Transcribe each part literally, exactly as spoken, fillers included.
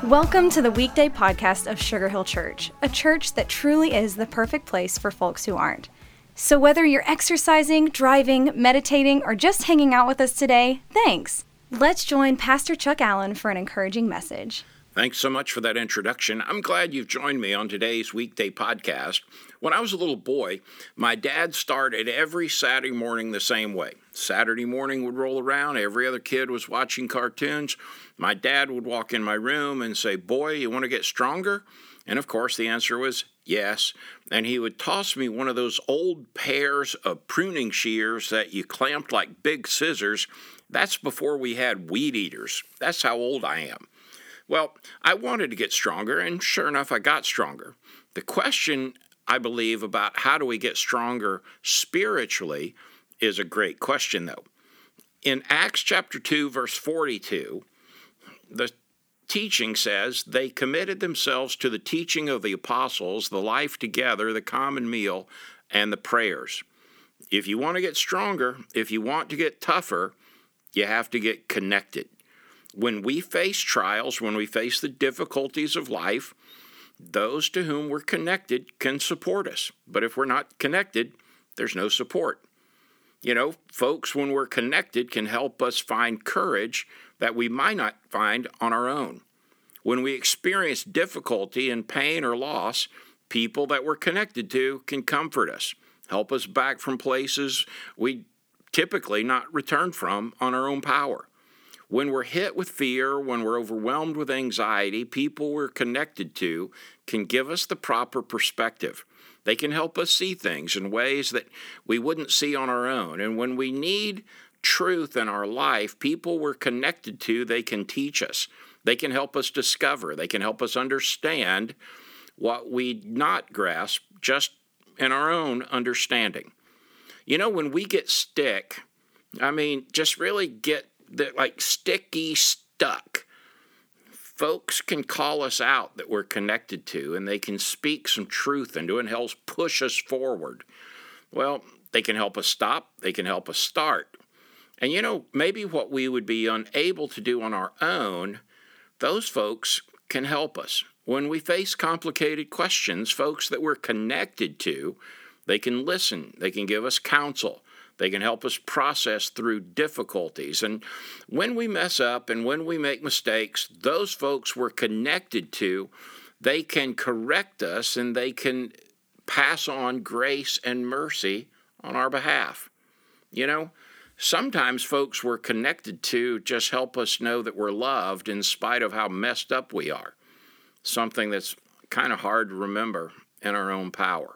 Welcome to the weekday podcast of Sugar Hill Church, a church that truly is the perfect place for folks who aren't. So whether you're exercising, driving, meditating, or just hanging out with us today, thanks. Let's join Pastor Chuck Allen for an encouraging message. Thanks so much for that introduction. I'm glad you've joined me on today's weekday podcast. When I was a little boy, my dad started every Saturday morning the same way. Saturday morning would roll around, every other kid was watching cartoons. My dad would walk in my room and say, "Boy, you want to get stronger?" And of course the answer was yes. And he would toss me one of those old pairs of pruning shears that you clamped like big scissors. That's before we had weed eaters. That's how old I am. Well, I wanted to get stronger, and sure enough, I got stronger. The question, I believe, about how do we get stronger spiritually is a great question, though. In Acts chapter two, verse forty-two, the teaching says, "They committed themselves to the teaching of the apostles, the life together, the common meal, and the prayers." If you want to get stronger, if you want to get tougher, you have to get connected. When we face trials, when we face the difficulties of life, those to whom we're connected can support us. But if we're not connected, there's no support. You know, folks, when we're connected, can help us find courage that we might not find on our own. When we experience difficulty and pain or loss, people that we're connected to can comfort us, help us back from places we typically not return from on our own power. When we're hit with fear, when we're overwhelmed with anxiety, people we're connected to can give us the proper perspective. They can help us see things in ways that we wouldn't see on our own. And when we need truth in our life, people we're connected to, they can teach us. They can help us discover. They can help us understand what we not grasp just in our own understanding. You know, when we get stick, I mean, just really get that like sticky stuck, folks can call us out that we're connected to, and they can speak some truth into it and help push us forward. Well, they can help us stop. They can help us start. And you know, maybe what we would be unable to do on our own, those folks can help us. When we face complicated questions, folks that we're connected to, they can listen. They can give us counsel. They can help us process through difficulties. And when we mess up and when we make mistakes, those folks we're connected to, they can correct us and they can pass on grace and mercy on our behalf. You know, sometimes folks we're connected to just help us know that we're loved in spite of how messed up we are. Something that's kind of hard to remember in our own power.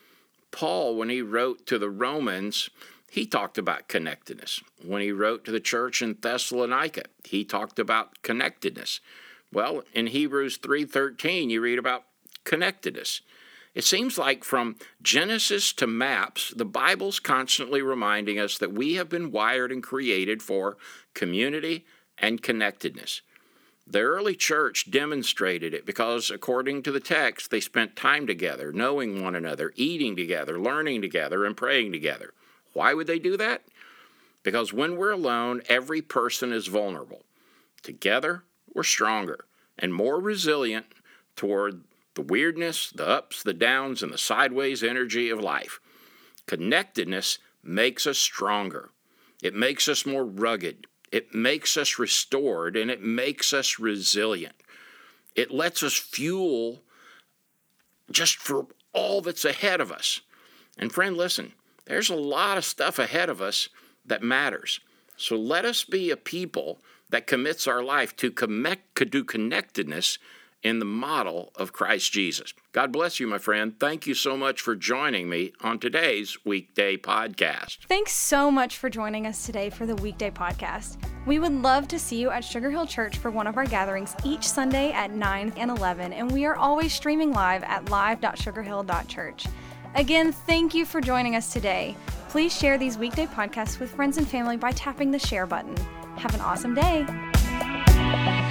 Paul, when he wrote to the Romans, he talked about connectedness. When he wrote to the church in Thessalonica, he talked about connectedness. Well, in Hebrews three thirteen, you read about connectedness. It seems like from Genesis to maps, the Bible's constantly reminding us that we have been wired and created for community and connectedness. The early church demonstrated it because, according to the text, they spent time together, knowing one another, eating together, learning together, and praying together. Why would they do that? Because when we're alone, every person is vulnerable. Together, we're stronger and more resilient toward the weirdness, the ups, the downs, and the sideways energy of life. Connectedness makes us stronger. It makes us more rugged. It makes us restored, and it makes us resilient. It lets us fuel just for all that's ahead of us. And friend, listen, there's a lot of stuff ahead of us that matters. So let us be a people that commits our life to connect, to do connectedness in the model of Christ Jesus. God bless you, my friend. Thank you so much for joining me on today's weekday podcast. Thanks so much for joining us today for the weekday podcast. We would love to see you at Sugar Hill Church for one of our gatherings each Sunday at nine and eleven, and we are always streaming live at live dot sugar hill dot church. Again, thank you for joining us today. Please share these weekday podcasts with friends and family by tapping the share button. Have an awesome day.